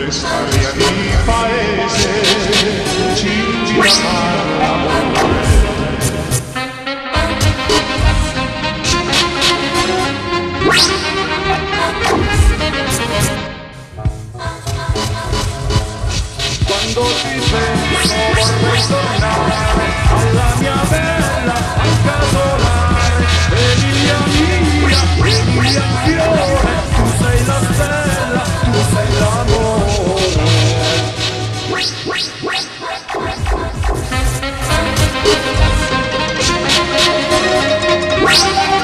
questa via di paese ci gira l'amore. Quando ti penso vorrei tornare alla mia bella, al casolare. Emilia mia, Emilia fiore, tu sei la stella, tu sei l'amore.